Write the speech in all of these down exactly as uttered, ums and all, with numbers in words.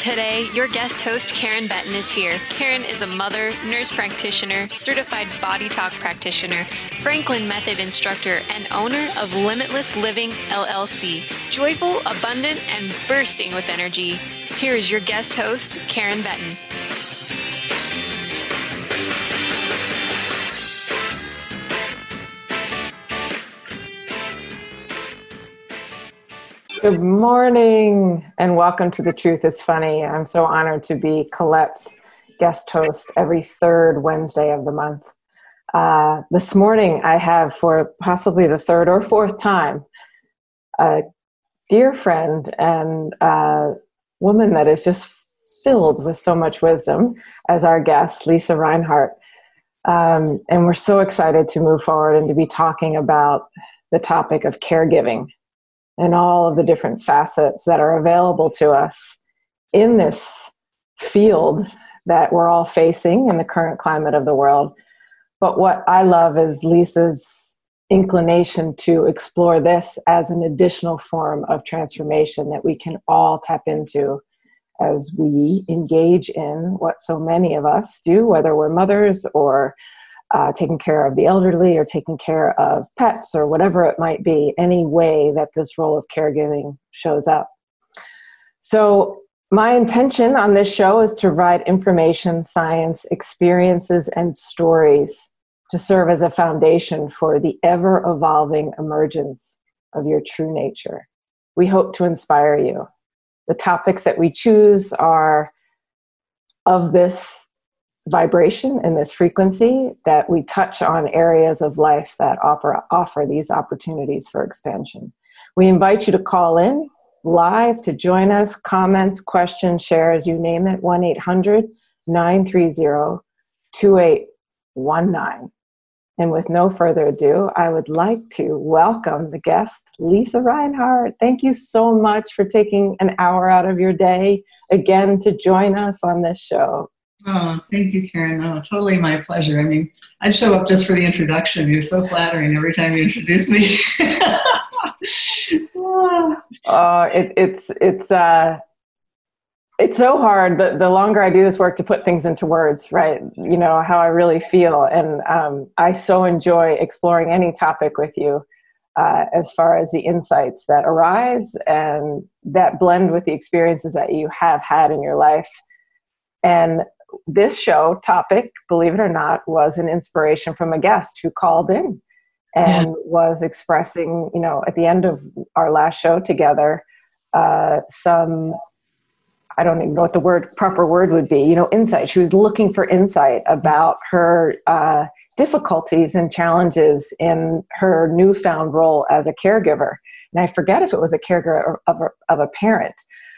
Today, your guest host, Karen Benton, is here. Karen is a mother, nurse practitioner, certified body talk practitioner, Franklin Method instructor, and owner of Limitless Living, L L C. Joyful, abundant, and bursting with energy. Here is your guest host, Karen Benton. Good morning and welcome to The Truth is Funny. I'm so honored to be Colette's guest host every third Wednesday of the month. Uh, this morning I have, for possibly the third or fourth time, a dear friend and a woman that is just filled with so much wisdom as our guest, Lisa Reinhart. Um, and we're so excited to move forward and to be talking about the topic of caregiving and all of the different facets that are available to us in this field that we're all facing in the current climate of the world. But what I love is Lisa's inclination to explore this as an additional form of transformation that we can all tap into as we engage in what so many of us do, whether we're mothers or Uh, taking care of the elderly or taking care of pets or whatever it might be, any way that this role of caregiving shows up. So my intention on this show is to provide information, science, experiences, and stories to serve as a foundation for the ever-evolving emergence of your true nature. We hope to inspire you. The topics that we choose are of this vibration and this frequency, that we touch on areas of life that offer, offer these opportunities for expansion. We invite you to call in live to join us, comments, questions, shares, you name it, one eight hundred nine three zero two eight one nine. And with no further ado, I would like to welcome the guest, Lisa Reinhart. Thank you so much for taking an hour out of your day again to join us on this show. Oh, thank you, Karen. Oh, totally my pleasure. I mean, I'd show up just for the introduction. You're so flattering every time you introduce me. oh, it, it's it's uh, it's so hard. The, the longer I do this work to put things into words, right? You know, how I really feel. And um, I so enjoy exploring any topic with you uh, as far as the insights that arise and that blend with the experiences that you have had in your life. And this show topic, believe it or not, was an inspiration from a guest who called in and yeah. was expressing, you know, at the end of our last show together, uh, some, I don't even know what the word, proper word would be, you know, insight. She was looking for insight about her uh, difficulties and challenges in her newfound role as a caregiver. And I forget if it was a caregiver of a, of a parent.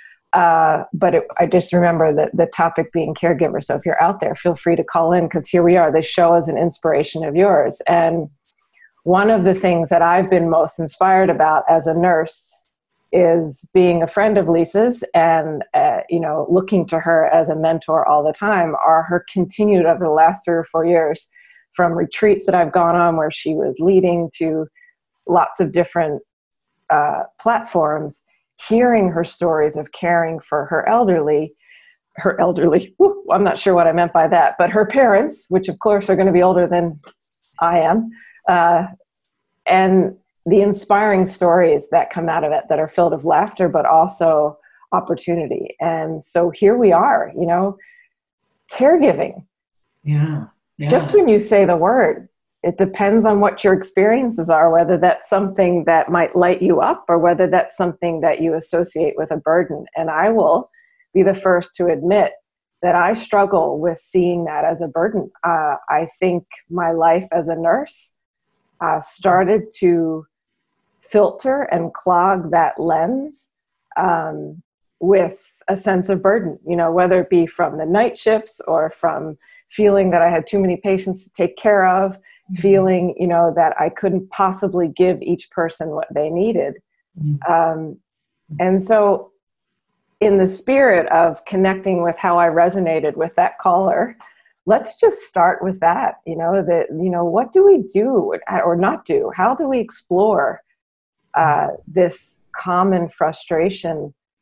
Uh, but it, I just remember the, the topic being caregiver. So if you're out there, feel free to call in, because here we are. This show is an inspiration of yours. And one of the things that I've been most inspired about as a nurse is being a friend of Lisa's and, uh, you know, looking to her as a mentor all the time, are her continued over the last three or four years, from retreats that I've gone on where she was leading to lots of different uh, platforms, hearing her stories of caring for her elderly, her elderly, whew, I'm not sure what I meant by that, but her parents, which of course are going to be older than I am, uh, and the inspiring stories that come out of it that are filled with laughter, but also opportunity. And so here we are, you know, caregiving. Yeah. yeah. Just when you say the word, it depends on what your experiences are, whether that's something that might light you up or whether that's something that you associate with a burden. And I will be the first to admit that I struggle with seeing that as a burden. Uh, I think my life as a nurse uh, started to filter and clog that lens um, with a sense of burden, you know, whether it be from the night shifts or from feeling that I had too many patients to take care of, mm-hmm. feeling, you know, that I couldn't possibly give each person what they needed. Mm-hmm. Um, and so in the spirit of connecting with how I resonated with that caller, let's just start with that, you know, that, you know, what do we do or not do? How do we explore uh, this common frustration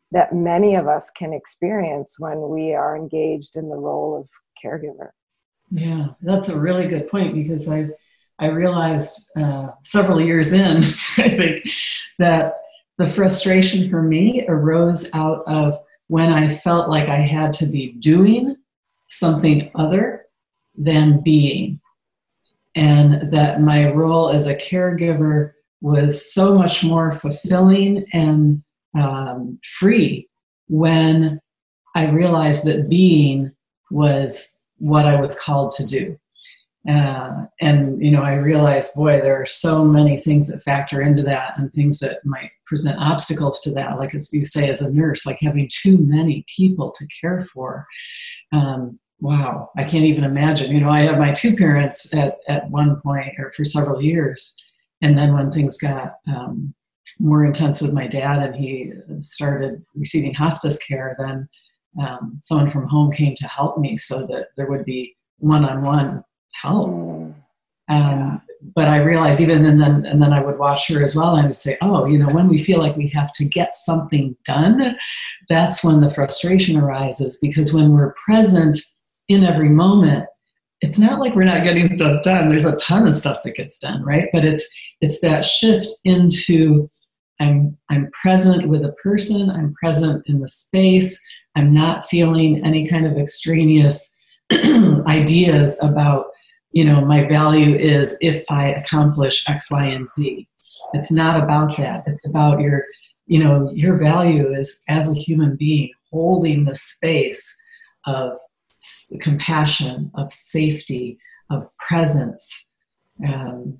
that many of us can experience when we are engaged in the role of caregiver. Yeah, that's a really good point, because I I realized uh, several years in, I think, that the frustration for me arose out of when I felt like I had to be doing something other than being. And that my role as a caregiver was so much more fulfilling and um, free when I realized that being was what I was called to do. Uh, and, you know, I realized, boy, there are so many things that factor into that, and things that might present obstacles to that. Like, as you say, as a nurse, like having too many people to care for. Um, wow, I can't even imagine. You know, I had my two parents at, at one point, or for several years. And then when things got um, more intense with my dad, and he started receiving hospice care, then um, someone from home came to help me, so that there would be one-on-one help. Um, yeah. But I realized even, and then, and then I would watch her as well. And I would say, oh, you know, when we feel like we have to get something done, that's when the frustration arises, because when we're present in every moment, it's not like we're not getting stuff done. There's a ton of stuff that gets done, right? But it's, it's that shift into, I'm, I'm present with a person, I'm present in the space, I'm not feeling any kind of extraneous ideas about, you know, my value is if I accomplish X, Y, and Z. It's not about that. It's about your, you know, your value is as a human being holding the space of compassion, of safety, of presence. Um,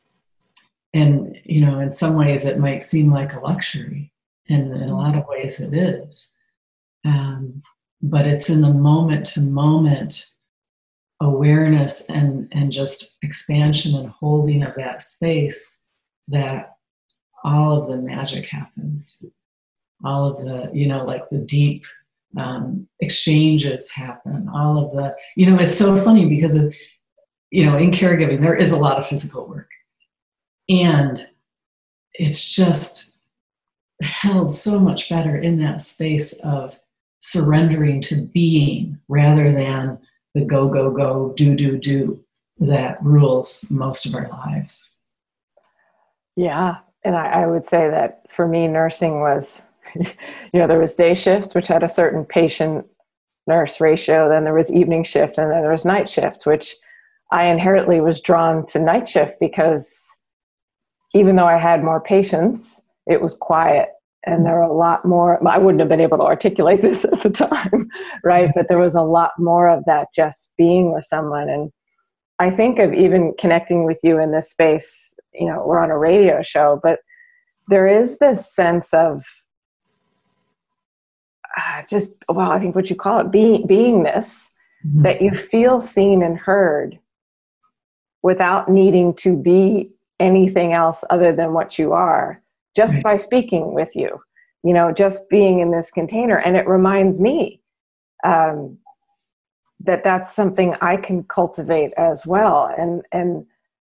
and, you know, in some ways it might seem like a luxury, and in a lot of ways it is. Um, but it's in the moment to moment awareness and, and just expansion and holding of that space that all of the magic happens. All of the, you know, like the deep um, exchanges happen. All of the, you know, it's so funny because, of, you know, in caregiving, there is a lot of physical work. And it's just held so much better in that space of surrendering to being rather than the go, go, go, do, do, do that rules most of our lives. Yeah. And I, I would say that for me, nursing was, you know, there was day shift, which had a certain patient nurse ratio. Then there was evening shift, and then there was night shift, which I inherently was drawn to night shift because even though I had more patients, it was quiet. And there were a lot more, I wouldn't have been able to articulate this at the time, right? But there was a lot more of that just being with someone. And I think of even connecting with you in this space, you know, we're on a radio show, but there is this sense of uh, just, well, I think what you call it, being, beingness, mm-hmm. that you feel seen and heard without needing to be anything else other than what you are. Just by speaking with you, you know, just being in this container. And it reminds me um, that that's something I can cultivate as well. And, and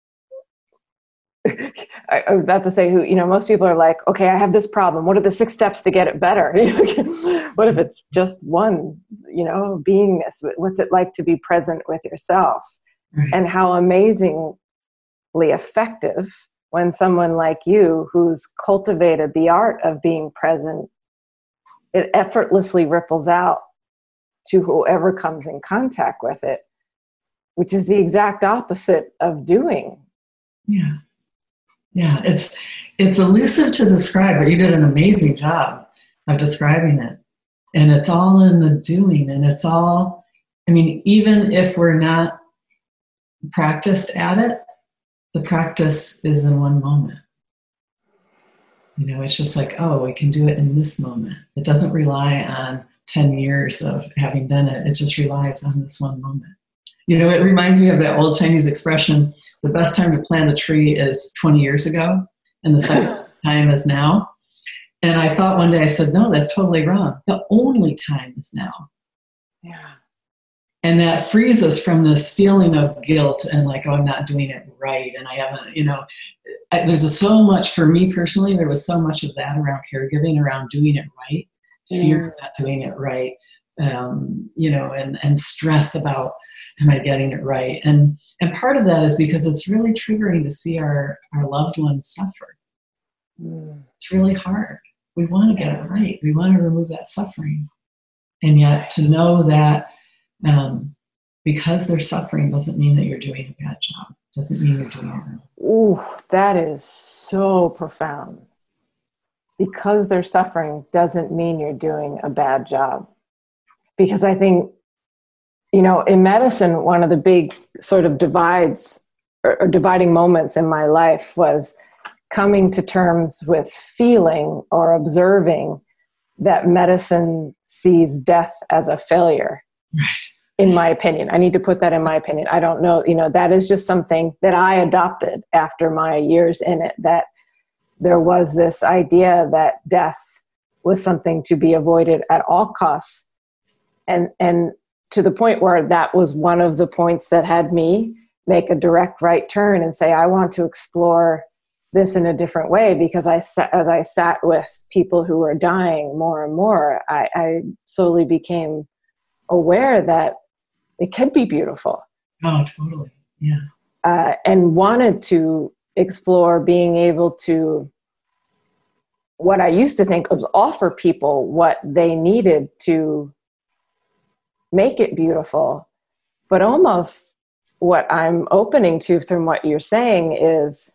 I, I was about to say, who, you know, most people are like, okay, I have this problem. What are the six steps to get it better? What if it's just one, you know, beingness? What's it like to be present with yourself? Right. And how amazingly effective when someone like you, who's cultivated the art of being present, it effortlessly ripples out to whoever comes in contact with it, which is the exact opposite of doing. Yeah. Yeah. It's, it's elusive to describe, but you did an amazing job of describing it. And it's all in the doing. And it's all, I mean, even if we're not practiced at it, the practice is in one moment. You know, it's just like, oh, we can do it in this moment. It doesn't rely on ten years of having done it. It just relies on this one moment. You know, it reminds me of that old Chinese expression, the best time to plant a tree is twenty years ago, and the second time is now. And I thought one day, I said, no, that's totally wrong. The only time is now. Yeah. And that frees us from this feeling of guilt and like, oh, I'm not doing it right. And I haven't, you know, I, there's a, so much for me personally, there was so much of that around caregiving, around doing it right, fear of not doing it right, um, you know, and, and stress about, am I getting it right? And and part of that is because it's really triggering to see our, our loved ones suffer. Mm. It's really hard. We want to get it right. We want to remove that suffering. And yet to know that um, because they're suffering doesn't mean that you're doing a bad job. Doesn't mean you're doing it wrong. Ooh, that is so profound. Because they're suffering doesn't mean you're doing a bad job. Because I think, you know, in medicine, one of the big sort of divides or, or dividing moments in my life was coming to terms with feeling or observing that medicine sees death as a failure. In my opinion, I need to put that in my opinion. I don't know, you know, that is just something that I adopted after my years in it, that there was this idea that death was something to be avoided at all costs. And, and to the point where that was one of the points that had me make a direct right turn and say, I want to explore this in a different way, because I sat, as I sat with people who were dying more and more, I, I slowly became aware that it could be beautiful. Oh, totally. Yeah. Uh, and wanted to explore being able to, what I used to think was offer people what they needed to make it beautiful. But almost what I'm opening to from what you're saying is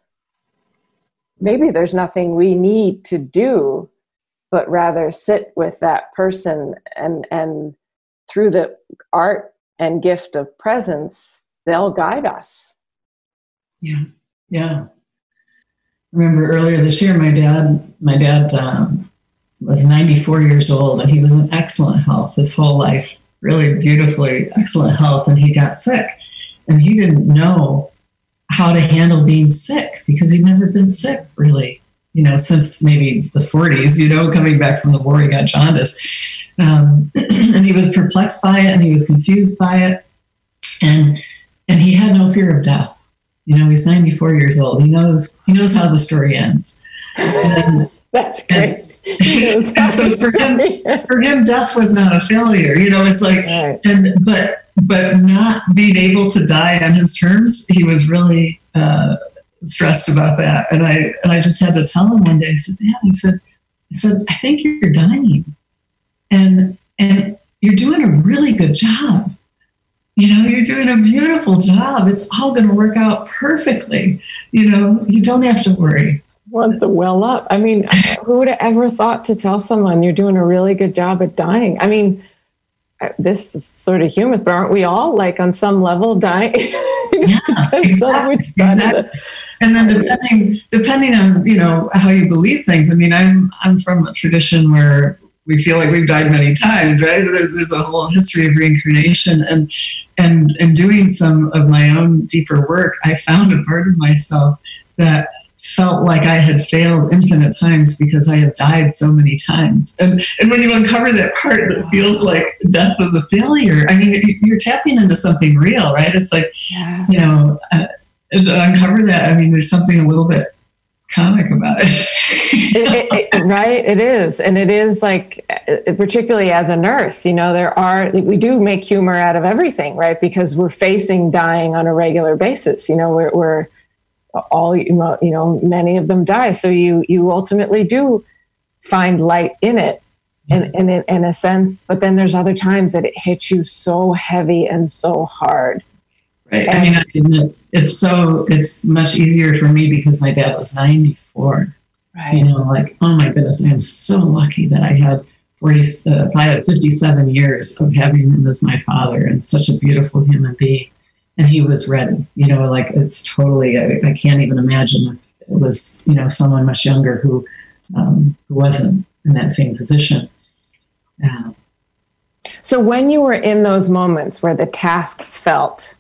maybe there's nothing we need to do, but rather sit with that person and, and through the art and gift of presence, they'll guide us. Yeah. Yeah. I remember earlier this year, my dad, my dad um, was ninety-four years old, and he was in excellent health his whole life, really beautifully excellent health. And he got sick, and he didn't know how to handle being sick because he'd never been sick really, you know, since maybe the forties, you know, coming back from the war, he got jaundice. Um, and he was perplexed by it, and he was confused by it. And, and he had no fear of death. You know, he's ninety-four years old. He knows, he knows how the story ends. And, That's great. And, and so for him, for him, death was not a failure. You know, it's like, right. and, but, but not being able to die on his terms, he was really, uh, stressed about that. And I, and I just had to tell him one day, I said, Dad, he said, I said, I think you're dying. And, and you're doing a really good job. You know, you're doing a beautiful job. It's all going to work out perfectly. You know, you don't have to worry. Want the well up. I mean, who would have ever thought to tell someone you're doing a really good job at dying? I mean, this is sort of humorous, but aren't we all like on some level dying? Yeah, exactly, exactly. And then depending depending on, you know, how you believe things. I mean, I'm I'm from a tradition where we feel like we've died many times, right? There's a whole history of reincarnation, and and and doing some of my own deeper work, I found a part of myself that felt like I had failed infinite times because I have died so many times. And and when you uncover that part that feels like death was a failure, I mean, you're tapping into something real, right? It's like, yeah. you know, uh, to uncover that, I mean, there's something a little bit comic about it. it, it, it right? It is. And it is like, particularly as a nurse, you know, there are, we do make humor out of everything, right? Because we're facing dying on a regular basis. You know, we're, we're all, you know, many of them die. So you, you ultimately do find light in it, in, in, in a sense, but then there's other times that it hits you so heavy and so hard. Right. And, I mean, I admit, it's so, it's much easier for me because my dad was ninety-four. Right. You know, like, oh my goodness, I am so lucky that I had forty, uh, I had fifty-seven years of having him as my father, and such a beautiful human being. And he was ready, you know, like it's totally, I, I can't even imagine if it was, you know, someone much younger who, um, who wasn't in that same position. Uh, so when you were in those moments where the tasks felt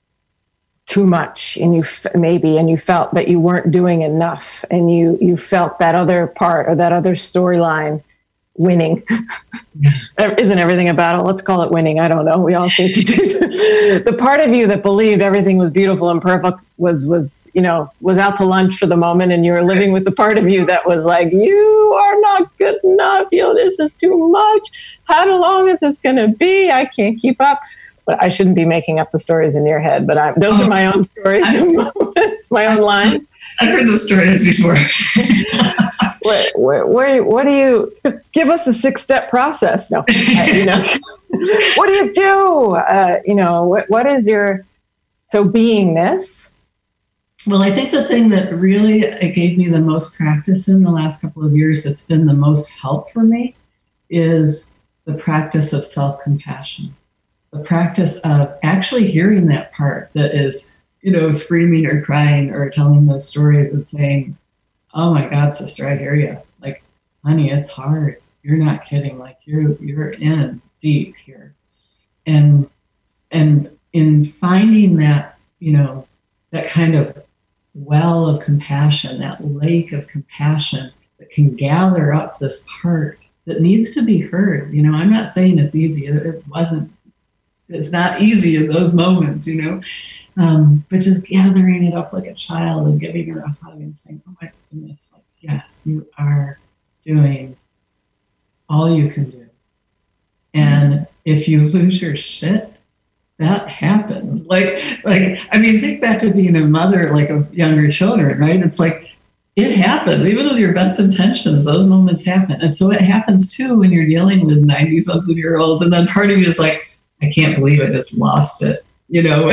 too much, and you f- maybe, and you felt that you weren't doing enough, and you, you felt that other part or that other storyline, winning. Isn't everything a battle? Let's call it winning. I don't know. We all seem to do the part of you that believed everything was beautiful and perfect was, was, you know, was out to lunch for the moment, and you were living with the part of you that was like, you are not good enough. You know, this is too much. How long is this going to be? I can't keep up. But I shouldn't be making up the stories in your head, but I'm, those oh, are my own stories and moments, my own lines. I've heard those stories before. Where, where, where, what do you, give us a six-step process. No, uh, you know, what do you do? Uh, you know, what, what is your, so beingness? Well, I think the thing that really it gave me the most practice in the last couple of years that's been the most help for me is the practice of self-compassion. The practice of actually hearing that part that is, you know, screaming or crying or telling those stories and saying, oh my God, sister, I hear you. Like, honey, it's hard. You're not kidding. Like you're, you're in deep here. And, and in finding that, you know, that kind of well of compassion, that lake of compassion that can gather up this part that needs to be heard. You know, I'm not saying it's easy. It wasn't, it's not easy in those moments, you know, um, but just gathering it up like a child and giving her a hug and saying, oh my goodness, like, yes, you are doing all you can do. And if you lose your shit, that happens. Like, like, I mean, think back to being a mother, like of younger children, right? It's like, it happens, even with your best intentions, those moments happen. And so it happens too when you're dealing with ninety something year olds. And then part of you is like, I can't believe I just lost it, you know?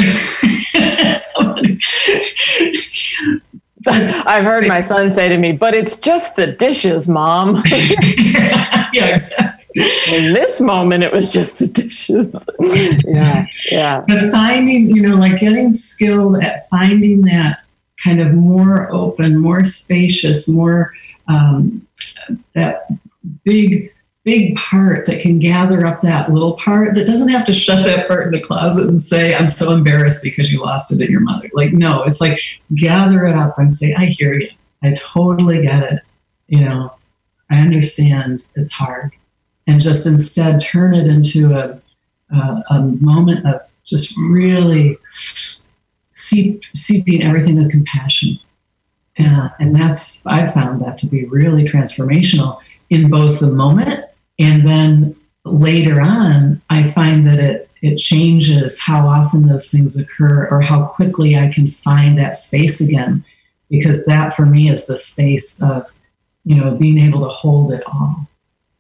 I've heard my son say to me, but it's just the dishes, Mom. Yeah, exactly. In this moment, it was just the dishes. Yeah, yeah. But finding, you know, like getting skilled at finding that kind of more open, more spacious, more um, that big, big part that can gather up that little part that doesn't have to shut that part in the closet and say, I'm so embarrassed because you lost it at your mother. Like, no, it's like gather it up and say, I hear you. I totally get it. You know, I understand it's hard. And just instead turn it into a, a, a moment of just really seep, seeping everything with compassion. Uh, and that's, I found that to be really transformational in both the moment and then later on, I find that it, it changes how often those things occur or how quickly I can find that space again, because that for me is the space of, you know, being able to hold it all.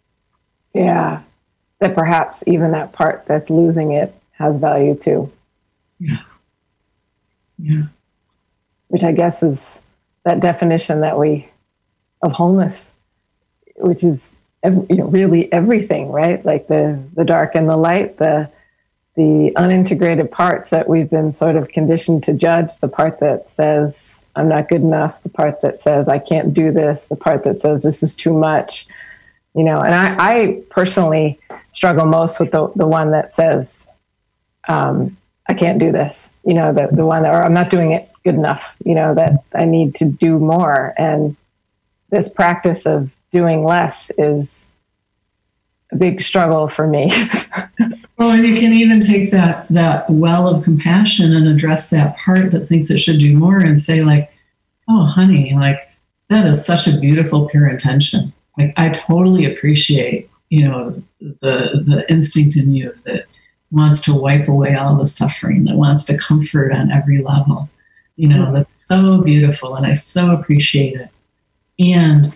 Yeah, that perhaps even that part that's losing it has value too. Yeah. Yeah. Which I guess is that definition that we, of wholeness, which is every, you know, really everything, right? Like the, the dark and the light, the, the unintegrated parts that we've been sort of conditioned to judge, the part that says, I'm not good enough, the part that says, I can't do this, the part that says, this is too much. You know, and I, I personally struggle most with the, the one that says, um, I can't do this, you know, the, the one that, or I'm not doing it good enough, you know, that I need to do more. And this practice of doing less is a big struggle for me. Well, and you can even take that, that well of compassion and address that part that thinks it should do more and say like, oh, honey, like that is such a beautiful, pure intention. Like, I totally appreciate, you know, the the instinct in you that wants to wipe away all the suffering, that wants to comfort on every level. You know, that's so beautiful, and I so appreciate it. And,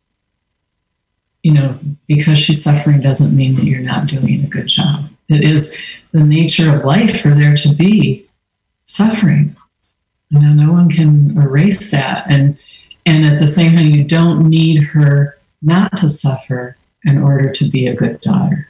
you know, because she's suffering doesn't mean that you're not doing a good job. It is the nature of life for there to be suffering. You know, no one can erase that. And and at the same time, you don't need her not to suffer in order to be a good daughter.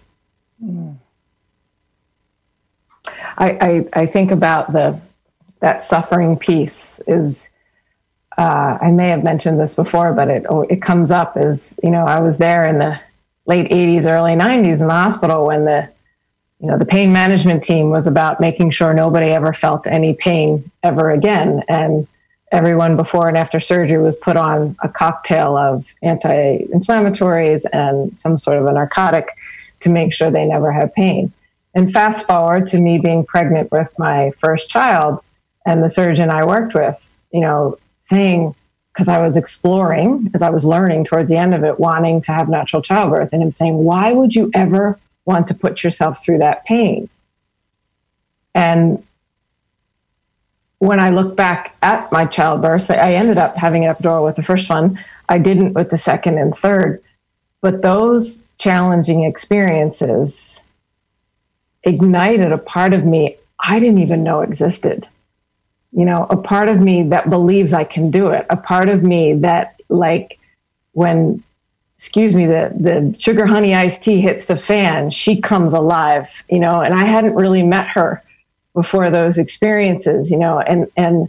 I, I, I think about the that suffering piece is, uh, I may have mentioned this before, but it it comes up as, you know, I was there in the late eighties, early nineties in the hospital when the, you know, the pain management team was about making sure nobody ever felt any pain ever again. And everyone before and after surgery was put on a cocktail of anti-inflammatories and some sort of a narcotic to make sure they never had pain. And fast forward to me being pregnant with my first child, and the surgeon I worked with, you know, saying, because I was exploring, as I was learning towards the end of it, wanting to have natural childbirth, and him saying, why would you ever want to put yourself through that pain? And when I look back at my childbirth, I ended up having an epidural with the first one. I didn't with the second and third. But those challenging experiences ignited a part of me I didn't even know existed. You know, a part of me that believes I can do it. A part of me that, like, when, excuse me, the, the sugar honey iced tea hits the fan, she comes alive, you know, and I hadn't really met her before those experiences, you know, and, and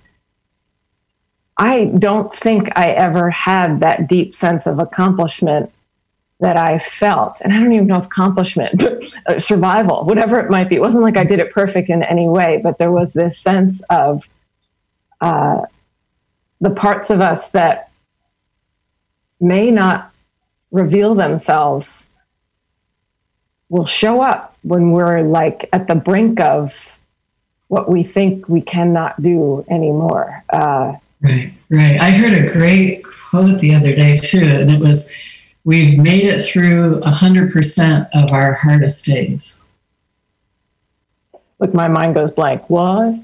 I don't think I ever had that deep sense of accomplishment that I felt. And I don't even know if accomplishment, but survival, whatever it might be. It wasn't like I did it perfect in any way, but there was this sense of uh, the parts of us that may not reveal themselves will show up when we're like at the brink of what we think we cannot do anymore. Uh, right, right. I heard a great quote the other day too, and it was, we've made it through one hundred percent of our hardest days. Look, my mind goes blank. What?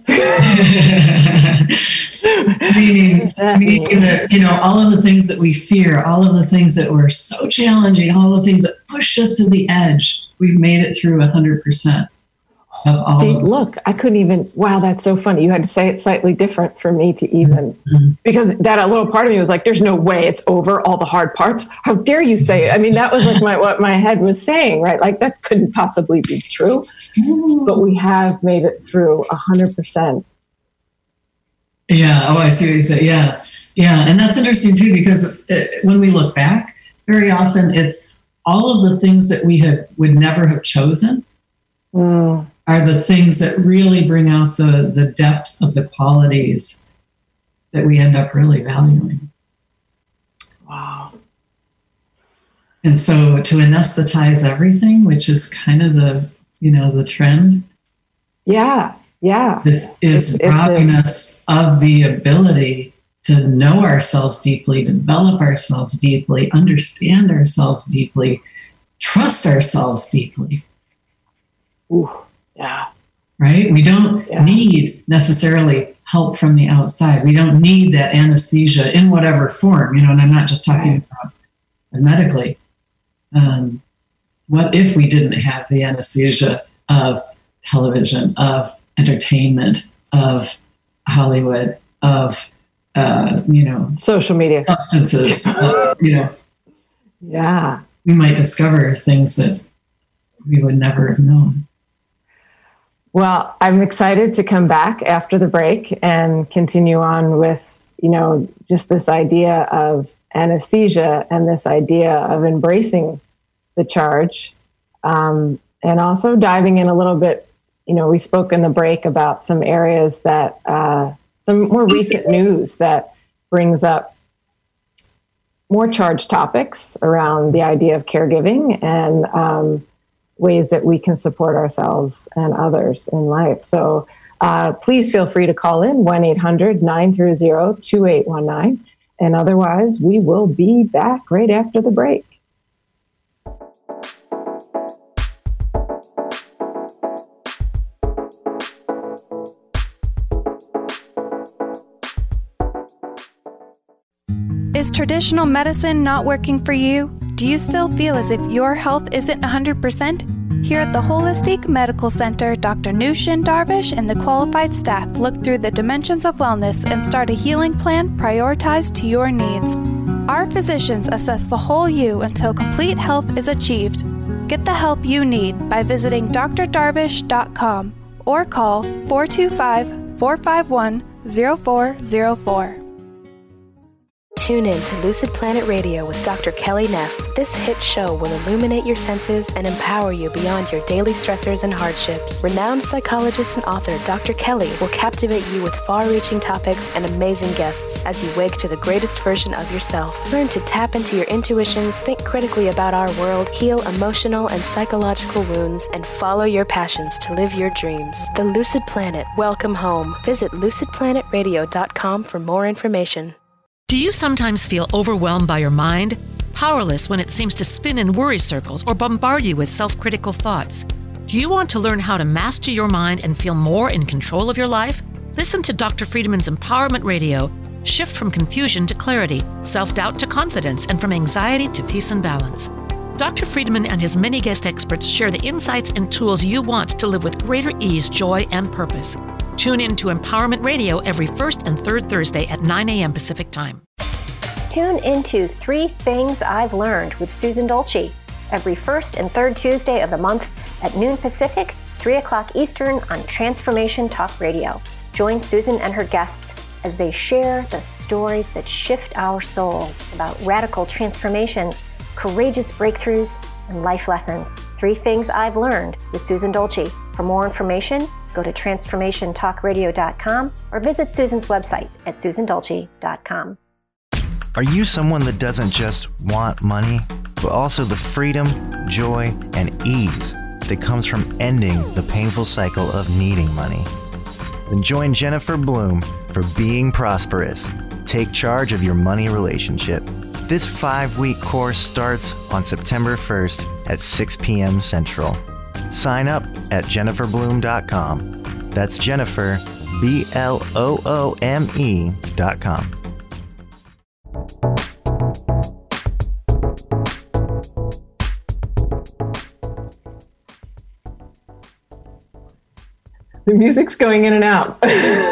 meaning, meaning that, you know, all of the things that we fear, all of the things that were so challenging, all of the things that pushed us to the edge, we've made it through one hundred percent. Of all See, of look, I couldn't even, wow, that's so funny. You had to say it slightly different for me to even, mm-hmm. because that a little part of me was like, there's no way it's over, all the hard parts. How dare you say it? I mean, that was like my what my head was saying, right? Like, that couldn't possibly be true. Mm-hmm. But we have made it through one hundred percent. Yeah, oh, I see what you say. Yeah, yeah. And that's interesting too, because it, when we look back, very often it's all of the things that we had would never have chosen. Mm. Are the things that really bring out the, the depth of the qualities that we end up really valuing. Wow. And so to anesthetize everything, which is kind of the, you know, the trend. Yeah, yeah. Is, is it's, robbing it's a, us of the ability to know ourselves deeply, develop ourselves deeply, understand ourselves deeply, trust ourselves deeply. Ooh. Yeah. Right? We don't yeah. need necessarily help from the outside. We don't need that anesthesia in whatever form, you know, and I'm not just talking right. about medically. Um, what if we didn't have the anesthesia of television, of entertainment, of Hollywood, of, uh, you know, social media, substances, uh, you know. Yeah. We might discover things that we would never have known. Well, I'm excited to come back after the break and continue on with, you know, just this idea of anesthesia and this idea of embracing the charge. Um, and also diving in a little bit, you know, we spoke in the break about some areas that, uh, some more recent news that brings up more charged topics around the idea of caregiving and, um, ways that we can support ourselves and others in life. So uh, please feel free to call in one eight hundred nine three zero two eight one nine. And otherwise, we will be back right after the break. Is traditional medicine not working for you? Do you still feel as if your health isn't one hundred percent? Here at the Holistic Medical Center, Doctor Nushin Darvish and the qualified staff look through the dimensions of wellness and start a healing plan prioritized to your needs. Our physicians assess the whole you until complete health is achieved. Get the help you need by visiting d r darvish dot com or call four two five, four five one, zero four zero four. Tune in to Lucid Planet Radio with Doctor Kelly Neff. This hit show will illuminate your senses and empower you beyond your daily stressors and hardships. Renowned psychologist and author Doctor Kelly will captivate you with far-reaching topics and amazing guests as you wake to the greatest version of yourself. Learn to tap into your intuitions, think critically about our world, heal emotional and psychological wounds, and follow your passions to live your dreams. The Lucid Planet. Welcome home. Visit lucid planet radio dot com for more information. Do you sometimes feel overwhelmed by your mind? Powerless when it seems to spin in worry circles or bombard you with self-critical thoughts? Do you want to learn how to master your mind and feel more in control of your life? Listen to Doctor Friedman's Empowerment Radio. Shift from confusion to clarity, self-doubt to confidence, and from anxiety to peace and balance. Doctor Friedman and his many guest experts share the insights and tools you want to live with greater ease, joy, and purpose. Tune in to Empowerment Radio every first and third Thursday at nine a.m. Pacific Time. Tune into Three Things I've Learned with Susan Dolce every first and third Tuesday of the month at noon Pacific, three o'clock Eastern on Transformation Talk Radio. Join Susan and her guests as they share the stories that shift our souls about radical transformations, courageous breakthroughs, and life lessons. Three Things I've Learned with Susan Dolce. For more information, go to transformation talk radio dot com or visit Susan's website at susan dolce dot com. Are you someone that doesn't just want money, but also the freedom, joy, and ease that comes from ending the painful cycle of needing money? Then join Jennifer Bloom for Being Prosperous. Take charge of your money relationship. This five-week course starts on September first at six p.m. Central. Sign up at jennifer bloom dot com. That's Jennifer, B L O O M E dot com. The music's going in and out.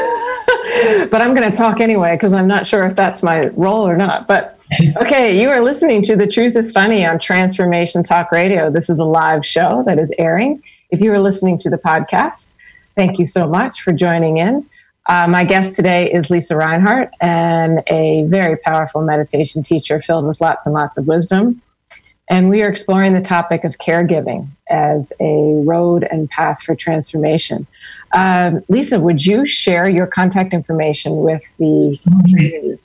But I'm going to talk anyway because I'm not sure if that's my role or not. But okay, you are listening to The Truth is Funny on Transformation Talk Radio. This is a live show that is airing. If you are listening to the podcast, thank you so much for joining in. Uh, my guest today is Lisa Reinhart, and a very powerful meditation teacher filled with lots and lots of wisdom. And we are exploring the topic of caregiving as a road and path for transformation. Um, Lisa, would you share your contact information with the community?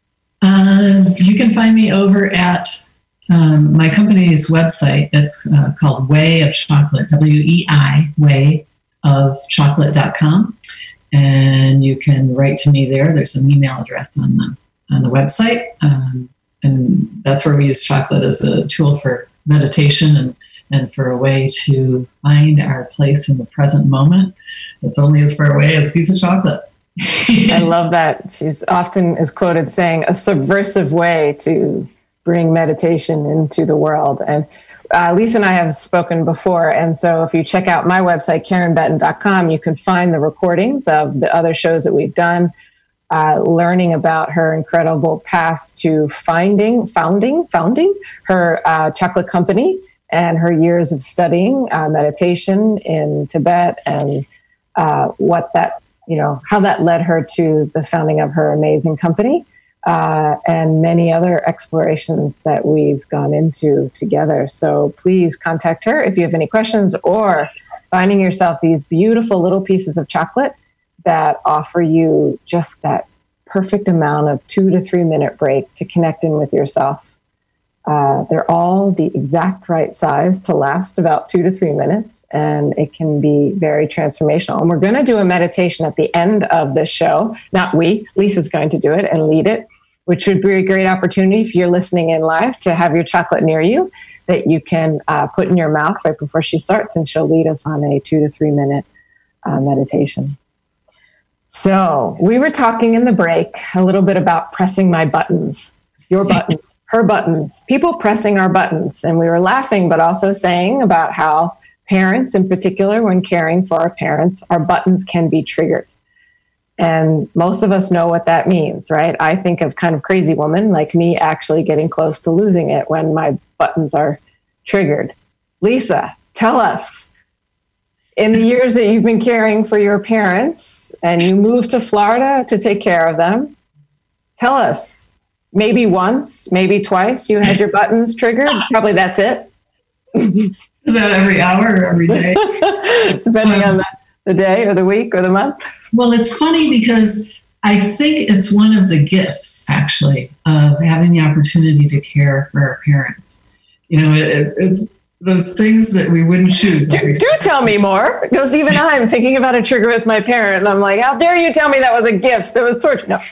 Um, you can find me over at um, my company's website. It's uh, called Way of Chocolate, W E I, way of chocolate dot com. And you can write to me there. There's an email address on the, on the website. Um, And that's where we use chocolate as a tool for meditation and, and for a way to find our place in the present moment. It's only as far away as a piece of chocolate. I love that. She's often is quoted saying a subversive way to bring meditation into the world. And uh, Lisa and I have spoken before. And so if you check out my website, karen betten dot com, you can find the recordings of the other shows that we've done. Uh, learning about her incredible path to finding, founding, founding her uh, chocolate company and her years of studying uh, meditation in Tibet and uh, what that, you know, how that led her to the founding of her amazing company uh, and many other explorations that we've gone into together. So please contact her if you have any questions or finding yourself these beautiful little pieces of chocolate that offer you just that perfect amount of two to three minute break to connect in with yourself. Uh, they're all the exact right size to last about two to three minutes, and it can be very transformational. And we're going to do a meditation at the end of this show. Not we, Lisa's going to do it and lead it, which would be a great opportunity if you're listening in live to have your chocolate near you that you can uh, put in your mouth right before she starts, and she'll lead us on a two to three minute uh, meditation. So we were talking in the break a little bit about pressing my buttons, your buttons, her buttons, people pressing our buttons. And we were laughing, but also saying about how parents in particular, when caring for our parents, our buttons can be triggered. And most of us know what that means, right? I think of kind of crazy woman like me actually getting close to losing it when my buttons are triggered. Lisa, tell us. In the years that you've been caring for your parents and you moved to Florida to take care of them, tell us, maybe once, maybe twice you had your buttons triggered. Probably that's it. Is that every hour or every day? Depending um, on the, the day or the week or the month. Well, it's funny because I think it's one of the gifts, actually, of having the opportunity to care for our parents. You know, it, it's those things that we wouldn't choose. Do, do tell me more, because even I'm thinking about a trigger with my parent, and I'm like, how dare you tell me that was a gift? That was torture. No.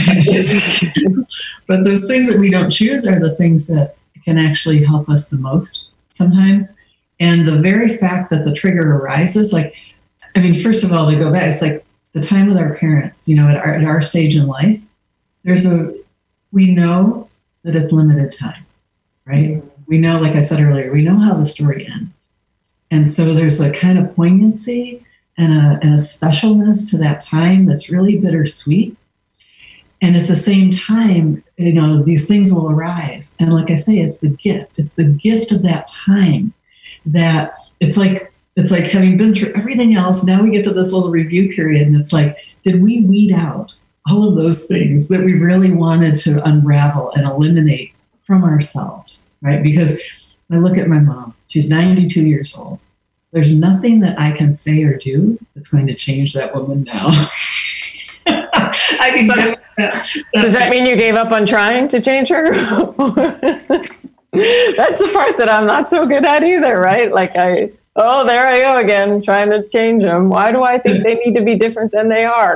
But those things that we don't choose are the things that can actually help us the most sometimes. And the very fact that the trigger arises, like, I mean, first of all, to go back, it's like the time with our parents, you know, at our, at our stage in life, there's a, we know that it's limited time, right? Mm-hmm. We know, like I said earlier, we know how the story ends. And so there's a kind of poignancy and a, and a specialness to that time that's really bittersweet. And at the same time, you know, these things will arise. And like I say, it's the gift. It's the gift of that time that it's like, it's like having been through everything else. Now we get to this little review period. And it's like, did we weed out all of those things that we really wanted to unravel and eliminate from ourselves? Right? Because I look at my mom, she's ninety-two years old. There's nothing that I can say or do that's going to change that woman now. I can so, that, that, does that mean you gave up on trying to change her? That's the part that I'm not so good at either, right? Like I, oh, there I go again, trying to change them. Why do I think they need to be different than they are?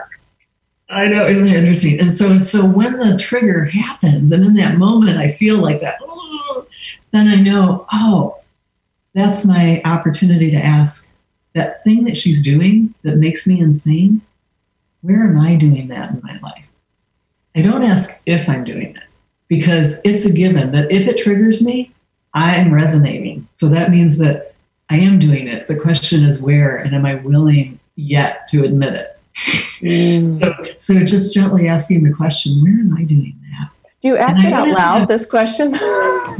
I know, isn't it interesting? And so, so when the trigger happens, and in that moment, I feel like that, oh, then I know, oh, that's my opportunity to ask that thing that she's doing that makes me insane. Where am I doing that in my life? I don't ask if I'm doing it, because it's a given that if it triggers me, I am resonating. So that means that I am doing it. The question is where, and am I willing yet to admit it? Mm. So, so just gently asking the question, where am I doing that? Do you ask and it out loud, have, this question? I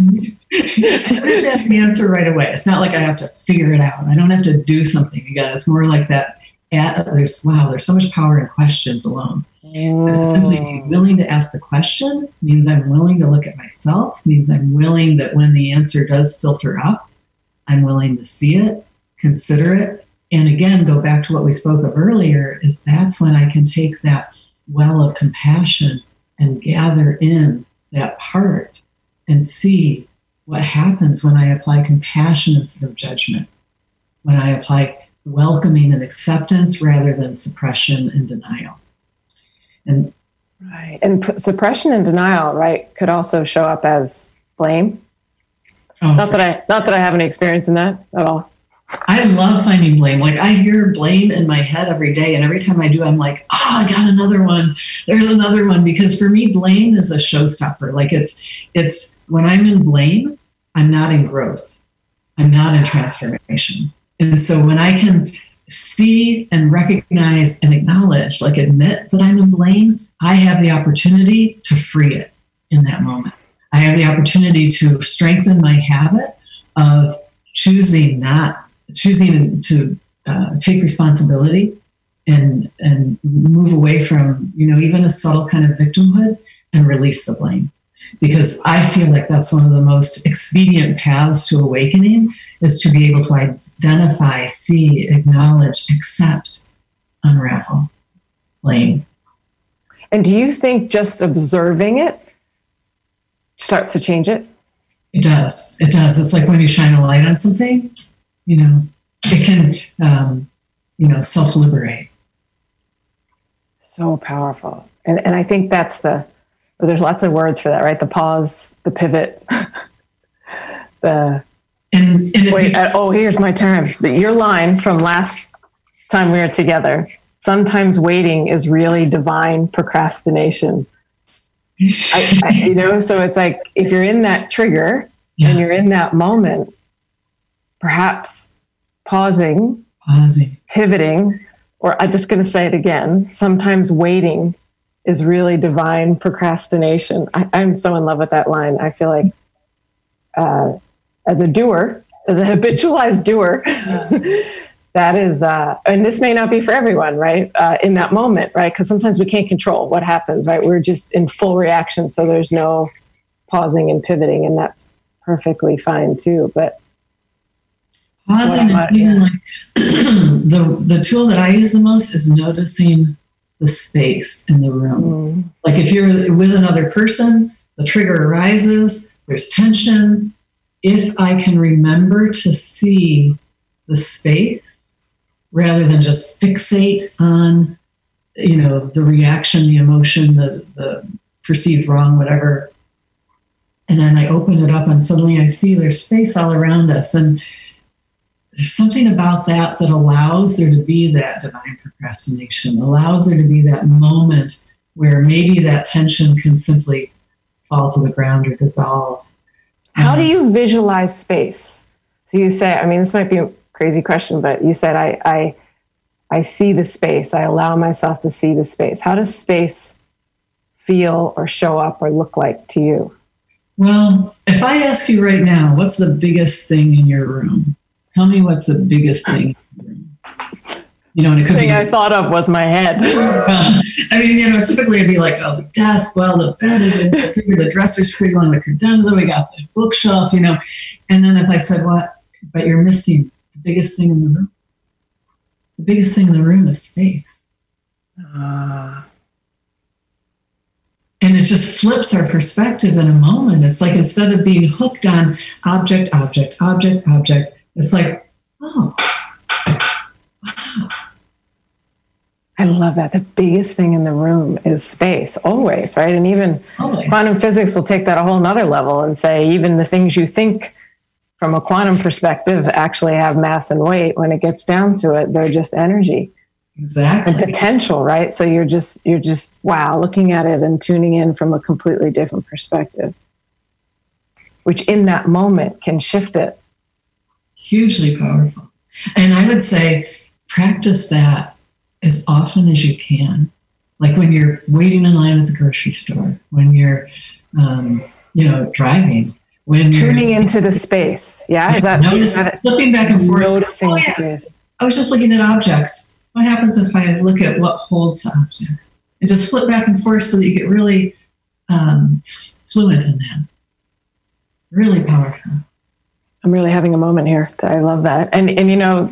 don't have the answer right away. It's not like I have to figure it out. I don't have to do something again. It's more like that. At, there's wow, there's so much power in questions alone. Mm. But simply being willing to ask the question means I'm willing to look at myself, means I'm willing that when the answer does filter up, I'm willing to see it, consider it, and again, go back to what we spoke of earlier, is that's when I can take that well of compassion and gather in that part and see what happens when I apply compassion instead of judgment, when I apply welcoming and acceptance rather than suppression and denial. And right, and p- suppression and denial, right, could also show up as blame. Oh, not that I, not that I have any experience in that at all. I love finding blame. Like I hear blame in my head every day. And every time I do, I'm like, oh, I got another one. There's another one. Because for me, blame is a showstopper. Like it's, it's when I'm in blame, I'm not in growth. I'm not in transformation. And so when I can see and recognize and acknowledge, like admit that I'm in blame, I have the opportunity to free it in that moment. I have the opportunity to strengthen my habit of choosing not choosing to uh, take responsibility and and move away from, you know, even a subtle kind of victimhood and release the blame. Because I feel like that's one of the most expedient paths to awakening, is to be able to identify, see, acknowledge, accept, unravel, blame. And do you think just observing it starts to change it? It does. It does. It's like when you shine a light on something, you know, it can, um, you know, self-liberate. So powerful. And and I think that's the, there's lots of words for that, right? The pause, the pivot, the, and, and wait, uh, oh, here's my term. Your line from last time we were together, sometimes waiting is really divine procrastination. I, I, you know, so it's like, if you're in that trigger yeah. and you're in that moment, perhaps pausing, pausing, pivoting, or I'm just going to say it again, sometimes waiting is really divine procrastination. I, I'm so in love with that line. I feel like uh, as a doer, as a habitualized doer, that is, uh, and this may not be for everyone, right? Uh, in that moment, right? Because sometimes we can't control what happens, right? We're just in full reaction, so there's no pausing and pivoting, and that's perfectly fine too. But pausing and even like the the tool that I use the most is noticing the space in the room. Mm. Like if you're with another person, the trigger arises, there's tension. If I can remember to see the space rather than just fixate on, you know, the reaction, the emotion, the, the perceived wrong, whatever. And then I open it up and suddenly I see there's space all around us. And there's something about that that allows there to be that divine procrastination, allows there to be that moment where maybe that tension can simply fall to the ground or dissolve. How um, do you visualize space? So you say, I mean, this might be a crazy question, but you said, I, I, I see the space. I allow myself to see the space. How does space feel or show up or look like to you? Well, if I ask you right now, what's the biggest thing in your room? Tell me what's the biggest thing in your room. You know, and it could the thing be, I thought of was my head. uh, I mean, you know, typically it'd be like, oh, the desk, well, the bed is in the figure, the dresser's pretty on the credenza, we got the bookshelf, you know. And then if I said, what? But you're missing the biggest thing in the room. The biggest thing in the room is space. Uh, and it just flips our perspective in a moment. It's like instead of being hooked on object, object, object, object, it's like, oh, wow. I love that. The biggest thing in the room is space, always, right? And even always. Quantum physics will take that a whole nother level and say even the things you think from a quantum perspective actually have mass and weight. When it gets down to it, they're just energy. Exactly. And potential, right? So you're just, you're just, wow, looking at it and tuning in from a completely different perspective, which in that moment can shift it. Hugely powerful. And I would say practice that as often as you can. Like when you're waiting in line at the grocery store, when you're, um, you know, driving, when tuning into the space. Yeah. Is that, notice, is that flipping back and forth? Noticing oh, yeah. space. I was just looking at objects. What happens if I look at what holds the objects and just flip back and forth so that you get really um, fluent in that? Really powerful. I'm really having a moment here. I love that. And, and you know,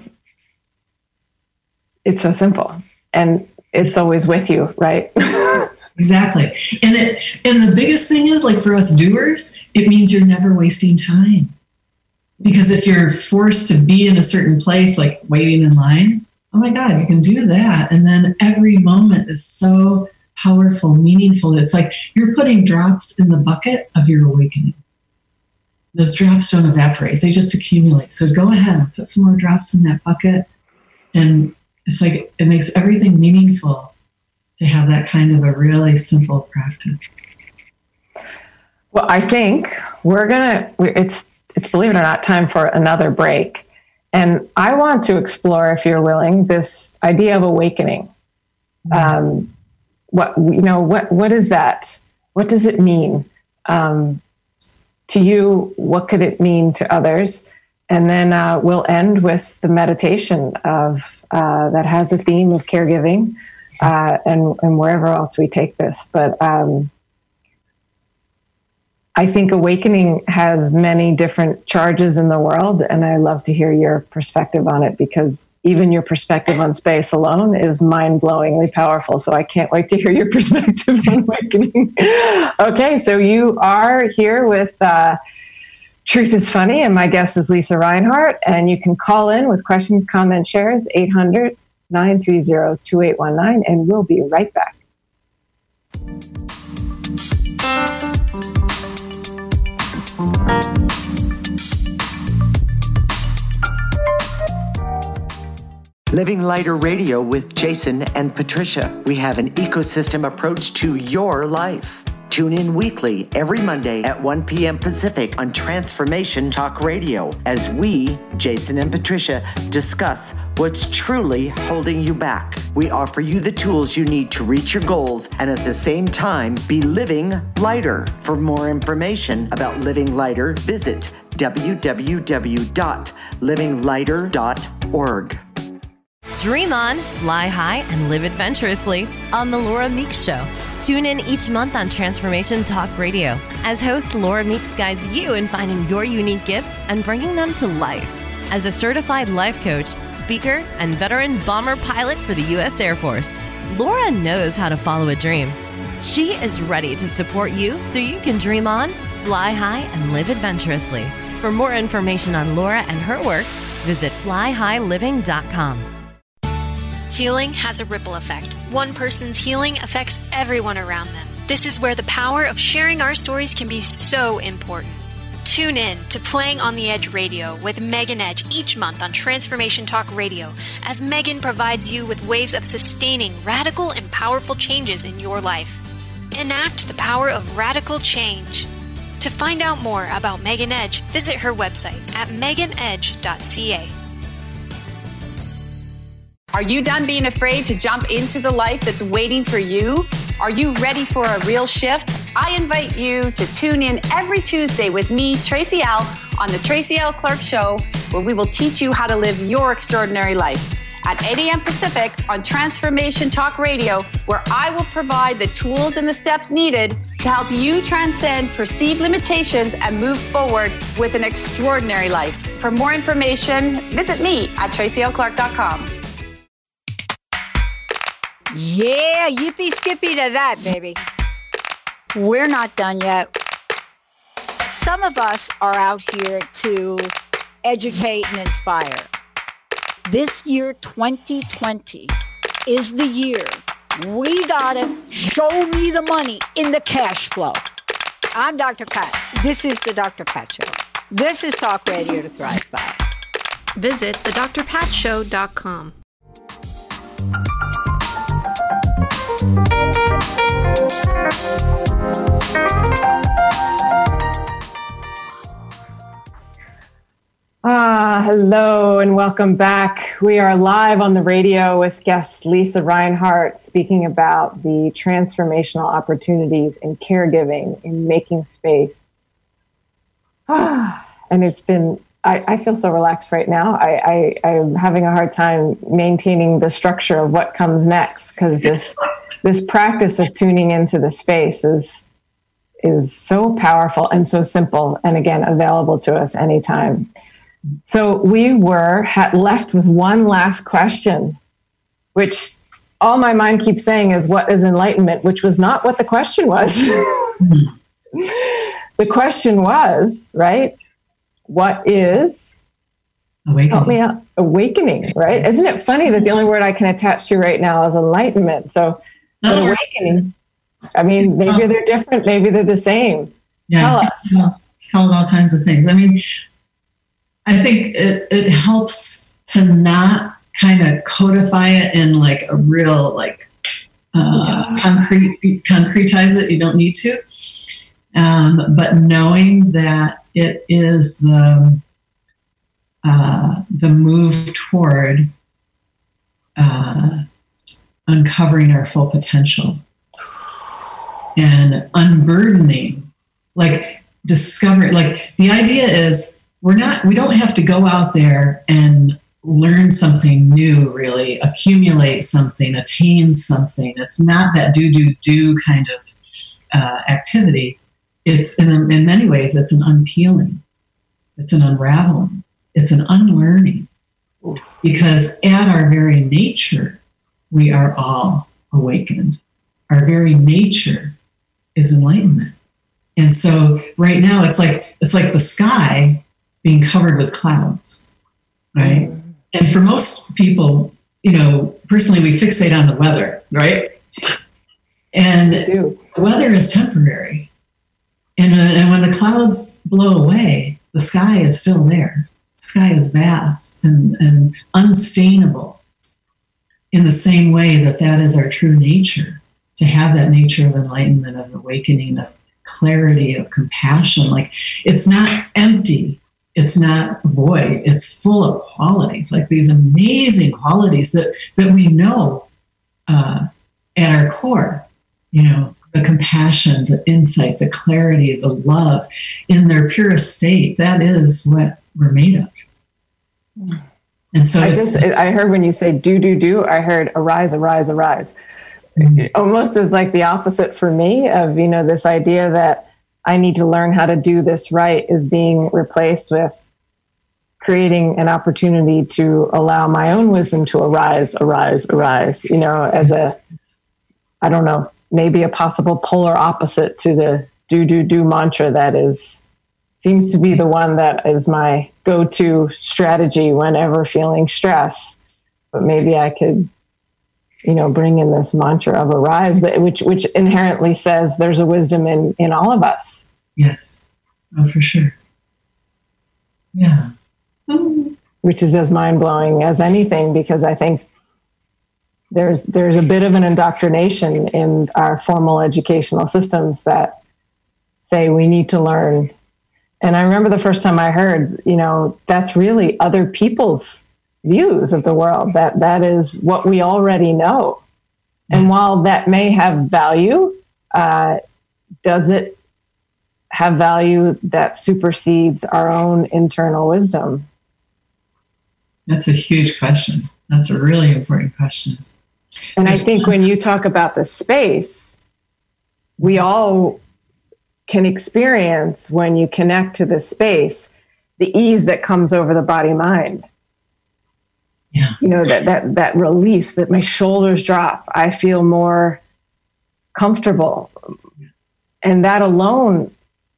it's so simple and it's always with you, right? Exactly. And it, and the biggest thing is, like for us doers, it means you're never wasting time. Because if you're forced to be in a certain place, like waiting in line, oh my God, you can do that. And then every moment is so powerful, meaningful. It's like you're putting drops in the bucket of your awakening. Those drops don't evaporate. They just accumulate. So go ahead and put some more drops in that bucket. And it's like, it makes everything meaningful to have that kind of a really simple practice. Well, I think we're going to, it's, it's believe it or not, time for another break. And I want to explore, if you're willing, this idea of awakening. Mm-hmm. Um, what, you know, what, what is that? What does it mean um, to you? What could it mean to others? And then uh, we'll end with the meditation of uh, that has a theme of caregiving uh, and, and wherever else we take this. But um, I think awakening has many different charges in the world, and I love to hear your perspective on it, because even your perspective on space alone is mind-blowingly powerful. So I can't wait to hear your perspective on awakening. Okay, so you are here with uh, Truth is Funny, and my guest is Lisa Reinhart, and you can call in with questions, comments, shares, eight hundred, nine three zero, two eight one nine, and we'll be right back. Living Lighter Radio with Jason and Patricia. We have an ecosystem approach to your life. Tune in weekly every Monday at one p.m. Pacific on Transformation Talk Radio as we, Jason and Patricia, discuss what's truly holding you back. We offer you the tools you need to reach your goals and at the same time be living lighter. For more information about Living Lighter, visit w w w dot living lighter dot org. Dream on, fly high, and live adventurously on The Laura Meeks Show. Tune in each month on Transformation Talk Radio as host Laura Meeks guides you in finding your unique gifts and bringing them to life. As a certified life coach, speaker, and veteran bomber pilot for the U S Air Force, Laura knows how to follow a dream. She is ready to support you so you can dream on, fly high, and live adventurously. For more information on Laura and her work, visit fly high living dot com. Healing has a ripple effect. One person's healing affects everyone around them. This is where the power of sharing our stories can be so important. Tune in to Playing on the Edge Radio with Megan Edge each month on Transformation Talk Radio, as Megan provides you with ways of sustaining radical and powerful changes in your life. Enact the power of radical change. To find out more about Megan Edge, visit her website at megan edge dot c a. Are you done being afraid to jump into the life that's waiting for you? Are you ready for a real shift? I invite you to tune in every Tuesday with me, Tracy L., on the Tracy L. Clark Show, where we will teach you how to live your extraordinary life. At eight a.m. Pacific on Transformation Talk Radio, where I will provide the tools and the steps needed to help you transcend perceived limitations and move forward with an extraordinary life. For more information, visit me at tracy l clark dot com. Yeah, yippee skippy to that, baby. We're not done yet. Some of us are out here to educate and inspire. This year, twenty twenty, is the year we gotta show me the money in the cash flow. I'm Doctor Pat. This is the Doctor Pat Show. This is Talk Radio to Thrive By. Visit the dr pat show dot com. Ah, hello and welcome back. We are live on the radio with guest Lisa Reinhart speaking about the transformational opportunities in caregiving, in making space. Ah, and it's been, I, I feel so relaxed right now. I, I, I'm having a hard time maintaining the structure of what comes next, because this this practice of tuning into the space is is so powerful and so simple, and again, available to us anytime. So we were had left with one last question, which all my mind keeps saying is, what is enlightenment? Which was not what the question was. The question was, right, what is, awakening. Help me out, awakening, right? Isn't it funny that the only word I can attach to right now is enlightenment? So but oh, awakening, I mean, maybe they're different, maybe they're the same. Yeah, Tell us. Held all kinds of things. I mean, I think it, it helps to not kind of codify it in like a real, like, uh, yeah. concrete, concretize it. You don't need to. Um, but knowing that it is the, uh, the move toward uh, uncovering our full potential and unburdening, like discovering, like the idea is, We're not, we don't have to go out there and learn something new, really, accumulate something, attain something. It's not that do, do, do kind of uh, activity. It's, in, in many ways, it's an unpeeling. It's an unraveling. It's an unlearning. Because at our very nature, we are all awakened. Our very nature is enlightenment. And so right now, it's like it's like the sky being covered with clouds, right? Mm. And for most people, you know, personally, we fixate on the weather, right? And the weather is temporary. And, uh, and when the clouds blow away, the sky is still there. The sky is vast and, and unstainable in the same way that that is our true nature, to have that nature of enlightenment, of awakening, of clarity, of compassion. Like, it's not empty. It's not void. It's full of qualities, like these amazing qualities that, that we know uh, at our core, you know, the compassion, the insight, the clarity, the love in their purest state. That is what we're made of. And so I just, I heard when you say do, do, do, I heard arise, arise, arise. Mm-hmm. Almost as like the opposite for me of, you know, this idea that I need to learn how to do this right is being replaced with creating an opportunity to allow my own wisdom to arise, arise, arise, you know, as a, I don't know, maybe a possible polar opposite to the do, do, do mantra that is, seems to be the one that is my go-to strategy whenever feeling stress. But maybe I could, you know, bring in this mantra of arise, but which, which inherently says there's a wisdom in, in all of us. Yes. Oh, for sure. Yeah. Which is as mind-blowing as anything, because I think there's there's a bit of an indoctrination in our formal educational systems that say we need to learn. And I remember the first time I heard, you know, that's really other people's views of the world, that that is what we already know. And while that may have value, uh, does it have value that supersedes our own internal wisdom? That's a huge question. That's a really important question. And I think when you talk about the space, we all can experience, when you connect to the space, the ease that comes over the body-mind. Yeah. You know, that that that release, that my shoulders drop. I feel more comfortable. And that alone,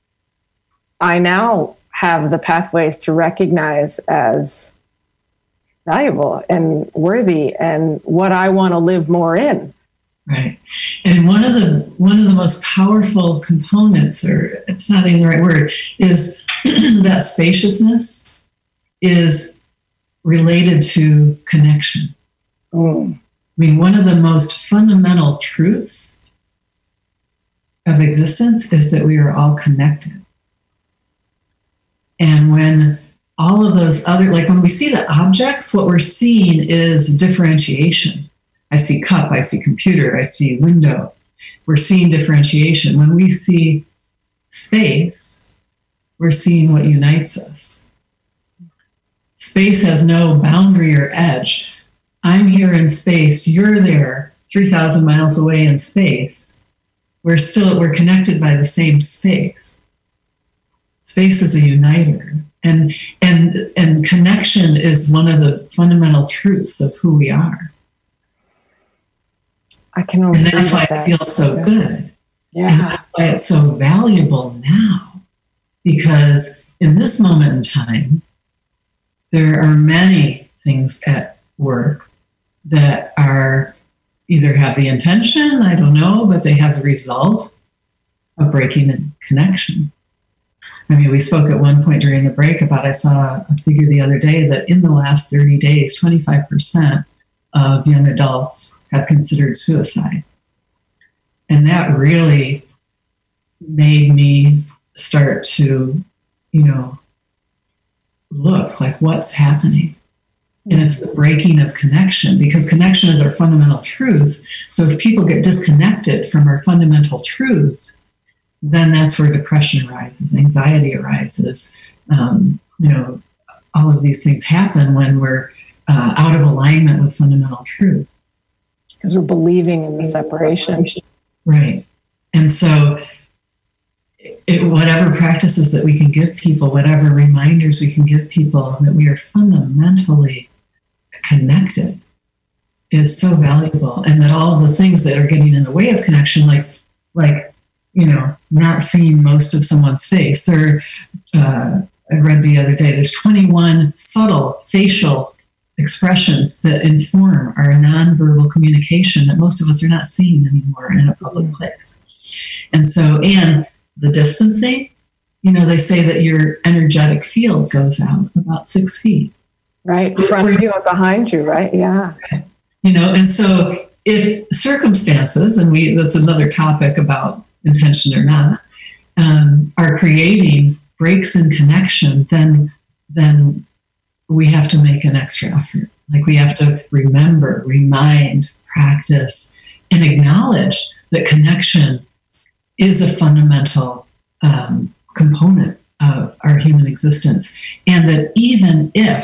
I now have the pathways to recognize as valuable and worthy and what I want to live more in. Right. And one of the one of the most powerful components, or it's not even the right word, is that spaciousness is related to connection. Mm. I mean, one of the most fundamental truths of existence is that we are all connected. And when all of those other, like when we see the objects, what we're seeing is differentiation. I see cup, I see computer, I see window. We're seeing differentiation. When we see space, we're seeing what unites us. Space has no boundary or edge. I'm here in space, you're there, three thousand miles away in space. We're still, we're connected by the same space. Space is a uniter. And, and, and connection is one of the fundamental truths of who we are. I can only and that's why that. it feels so good. Yeah. And that's why it's so valuable now. Because in this moment in time, there are many things at work that are either have the intention, I don't know, but they have the result of breaking in connection. I mean, we spoke at one point during the break about, I saw a figure the other day that in the last thirty days, twenty-five percent of young adults have considered suicide. And that really made me start to, you know, look like what's happening. And it's the breaking of connection, because connection is our fundamental truth. So if people get disconnected from our fundamental truths, then that's where depression arises, anxiety arises. Um, you know, all of these things happen when we're uh, out of alignment with fundamental truth. Because we're believing in the separation. Right. And so it, whatever practices that we can give people, whatever reminders we can give people that we are fundamentally connected is so valuable. And that all of the things that are getting in the way of connection, like, like, you know, not seeing most of someone's face. There, uh, I read the other day, there's twenty-one subtle facial expressions that inform our nonverbal communication that most of us are not seeing anymore in a public place. And so, and the distancing, you know, they say that your energetic field goes out about six feet. Right, in front of you and behind you, right? Yeah. You know, and so if circumstances, and we that's another topic about intention or not, um, are creating breaks in connection, then then we have to make an extra effort. Like we have to remember, remind, practice, and acknowledge that connection is a fundamental um, component of our human existence. And that even if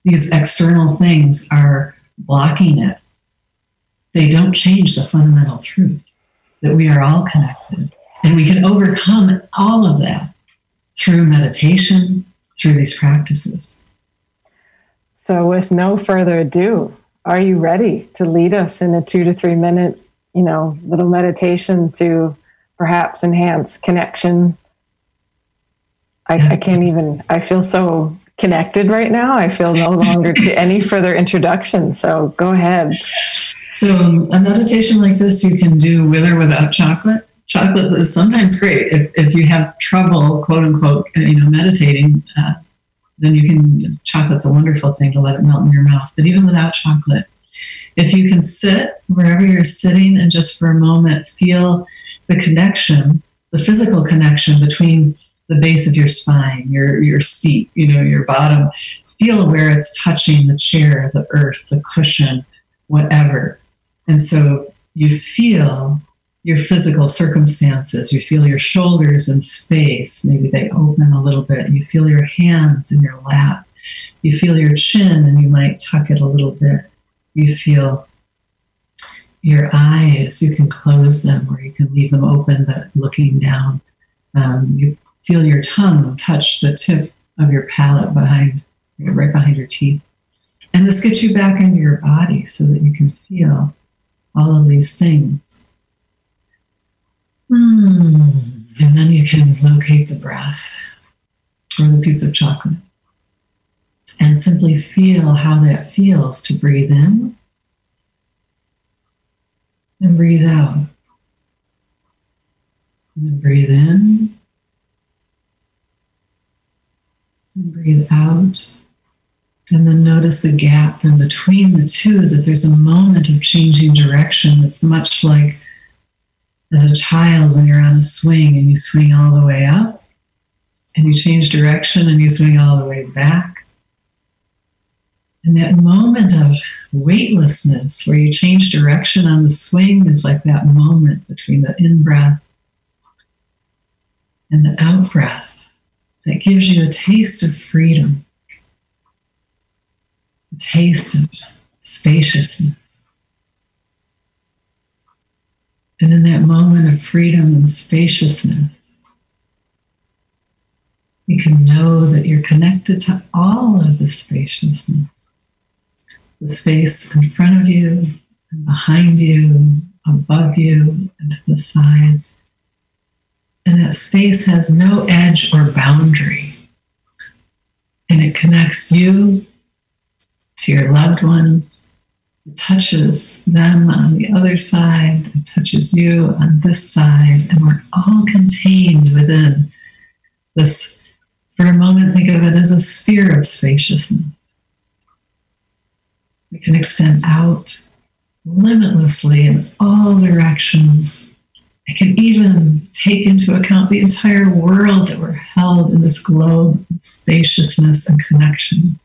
these external things are blocking it, they don't change the fundamental truth that we are all connected. And we can overcome all of that through meditation, through these practices. So with no further ado, are you ready to lead us in a two to three minute, you know, little meditation to perhaps enhance connection? I, I can't even, I feel so connected right now. I feel no longer to any further introduction. So go ahead. So a meditation like this you can do with or without chocolate. Chocolate is sometimes great. If, if you have trouble, quote unquote, you know, meditating, uh, then you can, chocolate's a wonderful thing to let it melt in your mouth. But even without chocolate, if you can sit wherever you're sitting and just for a moment feel the connection, the physical connection between the base of your spine, your, your seat, you know, your bottom, feel where it's touching the chair, the earth, the cushion, whatever. And so you feel your physical circumstances. You feel your shoulders in space. Maybe they open a little bit. You feel your hands in your lap. You feel your chin and you might tuck it a little bit. You feel your eyes. You can close them or you can leave them open but looking down. Um, you feel your tongue touch the tip of your palate behind, right behind your teeth. And this gets you back into your body so that you can feel all of these things. Mm. And then you can locate the breath or the piece of chocolate and simply feel how that feels to breathe in and breathe out. And then breathe in and breathe out. And then notice the gap in between the two, that there's a moment of changing direction that's much like as a child when you're on a swing and you swing all the way up and you change direction and you swing all the way back. And that moment of weightlessness where you change direction on the swing is like that moment between the in-breath and the out-breath that gives you a taste of freedom, a taste of spaciousness. And in that moment of freedom and spaciousness, you can know that you're connected to all of the spaciousness. The space in front of you, and behind you, above you, and to the sides. And that space has no edge or boundary. And it connects you to your loved ones. It touches them on the other side. It touches you on this side. And we're all contained within this. For a moment, think of it as a sphere of spaciousness. We can extend out limitlessly in all directions. It can even take into account the entire world that we're held in this globe of spaciousness and connection.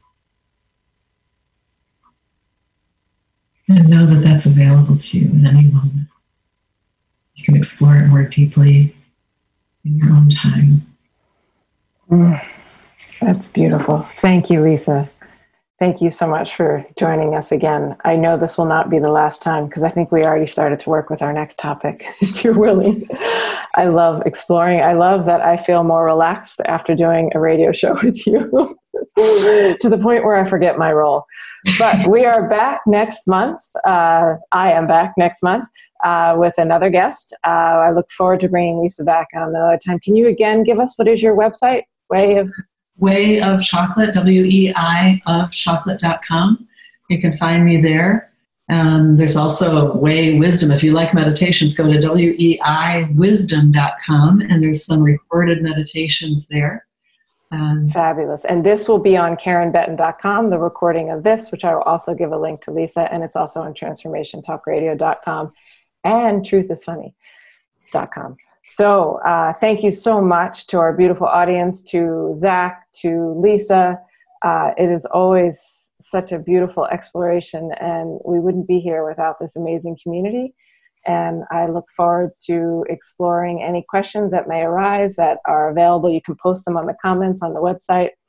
And know that that's available to you at any moment. You can explore it more deeply in your own time. Mm, that's beautiful. Thank you, Lisa. Thank you so much for joining us again. I know this will not be the last time because I think we already started to work with our next topic, if you're willing. I love exploring. I love that I feel more relaxed after doing a radio show with you to the point where I forget my role. But we are back next month. Uh, I am back next month uh, with another guest. Uh, I look forward to bringing Lisa back on another time. Can you again give us, what is your website? Way of Way of Chocolate, W E I of chocolate dot com. You can find me there. Um, there's also Way Wisdom. If you like meditations, go to W E I wisdom dot com, and there's some recorded meditations there. Um, Fabulous. And this will be on karen betten dot com, the recording of this, which I will also give a link to Lisa, and it's also on transformation talk radio dot com and truth is funny dot com. So uh, thank you so much to our beautiful audience, to Zach, to Lisa. Uh, it is always such a beautiful exploration, and we wouldn't be here without this amazing community. And I look forward to exploring any questions that may arise that are available. You can post them on the comments on the website.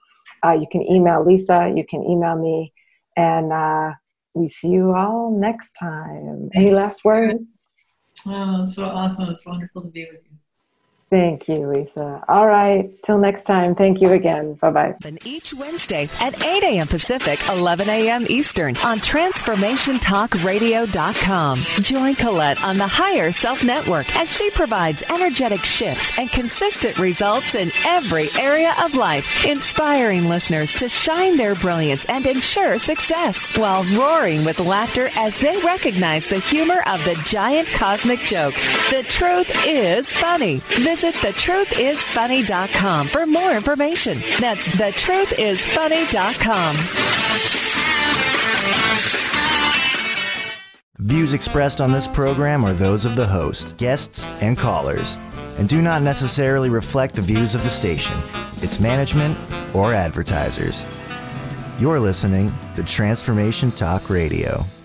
Uh, you can email Lisa, you can email me, and uh, we see you all next time. Any last words? Oh, it's so awesome. It's wonderful to be with you. Thank you, Lisa. All right. Till next time. Thank you again. Bye-bye. And each Wednesday at eight a.m. Pacific, eleven a.m. Eastern on Transformation Talk Radio dot com. Join Colette on the Higher Self Network as she provides energetic shifts and consistent results in every area of life, inspiring listeners to shine their brilliance and ensure success while roaring with laughter as they recognize the humor of the giant cosmic joke. The truth is funny. Visit the truth is funny dot com for more information. That's the truth is funny dot com. Views expressed on this program are those of the host, guests, and callers, and do not necessarily reflect the views of the station, its management, or advertisers. You're listening to Transformation Talk Radio.